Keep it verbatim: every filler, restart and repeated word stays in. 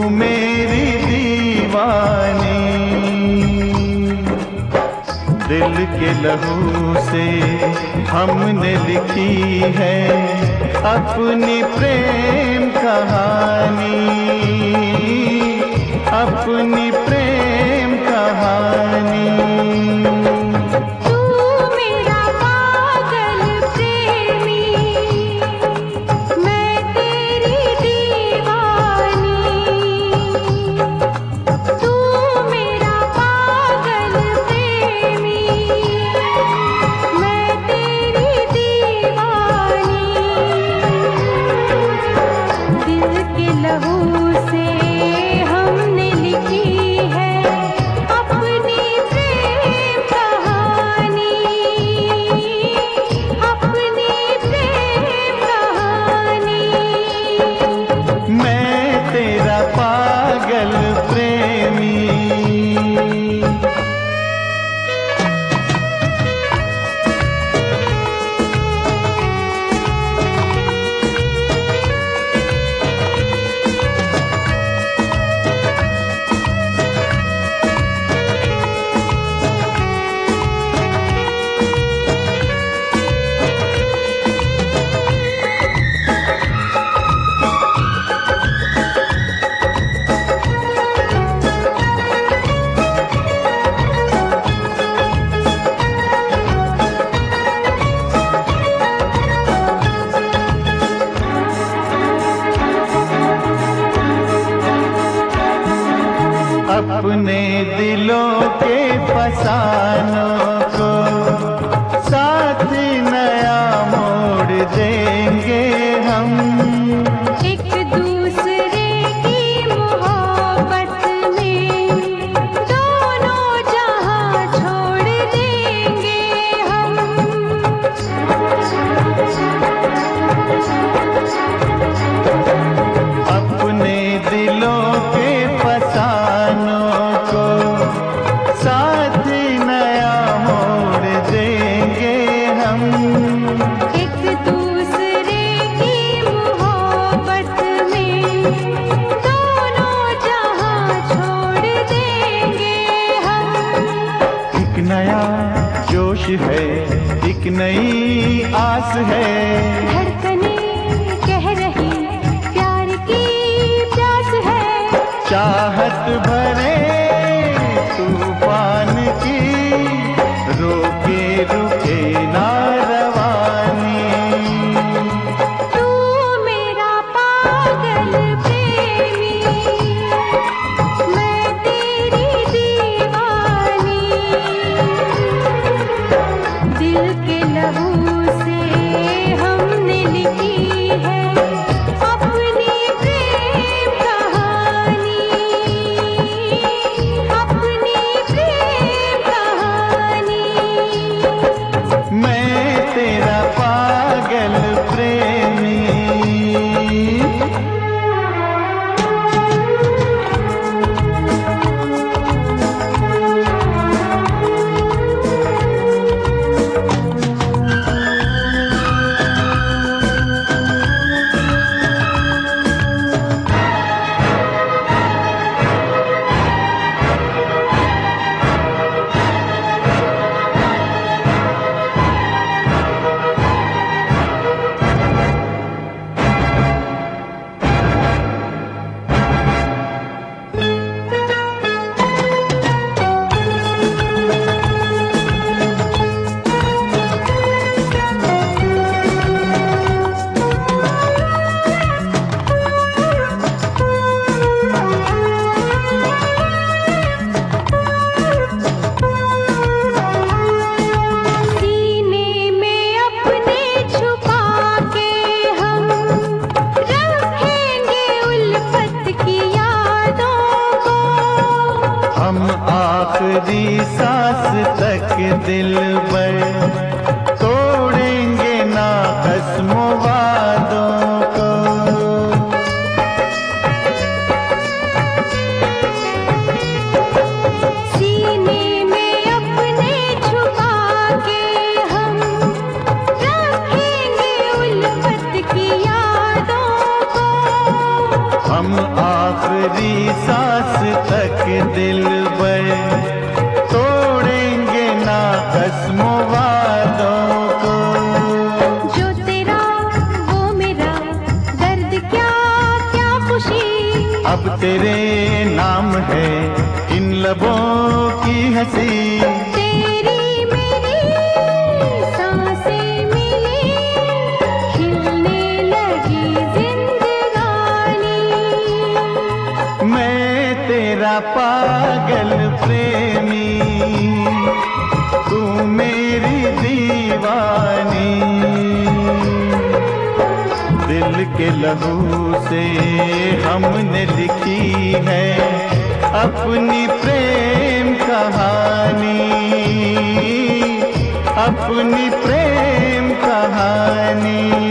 मेरी दीवानी, दिल के लहू से हमने लिखी है अपनी प्रेम कहानी, अपनी प्रेम कहानी। अपने दिलों के फसानों को साथ नया मोड़ देंगे हम, एक दूसरे की मोहब्बत में दोनों जहां छोड़ देंगे हम। अपने दिलों के फसानों को साथ नया मोड़ देंगे हम, एक दूसरे की मोहब्बत में दोनों जहां छोड़ देंगे हम। एक नया जोश है, एक नई आस है, धड़कने कह रही प्यार की प्यास है, चाहत भरे तूफान की रोके रुके ना रवानी। तू मेरा पागल प्रेमी, मैं तेरी दीवानी, दिल के लहू से हमने लिखी है अपनी प्रेम कहानी, अपनी प्रेम कहानी। मैं तेरा पागल प्रेमी। सीने में अपने छुपा के हम रखेंगे उल्फत की यादों को, हम आखिरी सांस तक दिल पर तोड़ेंगे ना कसम वादों को। सीने में अपने छुपा के हम रखेंगे उल्फत की यादों को, हम आखिरी आखिरी सांस तक दिलबर, तोड़ेंगे ना कसमों वादों को। जो तेरा वो मेरा, दर्द क्या क्या खुशी, अब तेरे नाम है इन लबों की हंसी। तेरी मेरी सांसें मिली, खिलने लगी जिंदगानी। मैं तेरा पागल प्रेमी, तू मेरी दीवानी। दिल के लहू से हमने लिखी है अपनी प्रेम कहानी, अपनी प्रेम कहानी।